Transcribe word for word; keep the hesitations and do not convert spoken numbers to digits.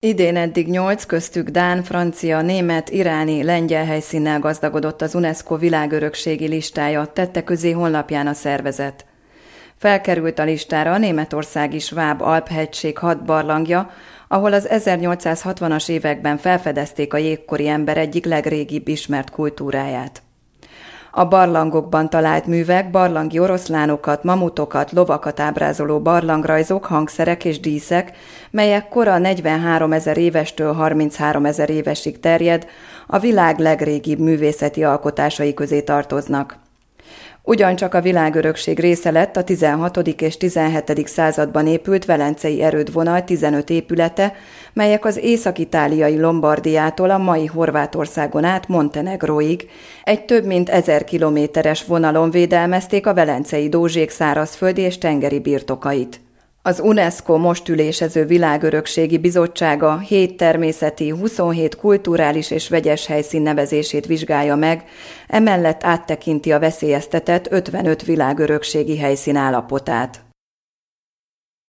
Idén eddig nyolc, köztük dán, francia, német, iráni, lengyel helyszínnel gazdagodott az UNESCO világörökségi listája, tette közé honlapján a szervezet. Felkerült a listára a németországi Sváb-Alp-hegység hat barlangja, ahol az ezernyolcszázhatvanas években felfedezték a jégkori ember egyik legrégibb ismert kultúráját. A barlangokban talált művek barlangi oroszlánokat, mamutokat, lovakat ábrázoló barlangrajzok, hangszerek és díszek, melyek kora negyvenháromezer évestől harmincháromezer évesig terjed, a világ legrégibb művészeti alkotásai közé tartoznak. Ugyancsak a világörökség része lett a tizenhatodik és tizenhetedik században épült velencei erődvonal tizenöt épülete, melyek az észak-itáliai Lombardiától a mai Horvátországon át Montenegróig egy több mint ezer kilométeres vonalon védelmezték a velencei dózsék szárazföldi és tengeri birtokait. Az UNESCO most ülésező világörökségi bizottsága hét természeti, huszonhét kulturális és vegyes helyszín nevezését vizsgálja meg, emellett áttekinti a veszélyeztetett ötvenöt világörökségi helyszín állapotát.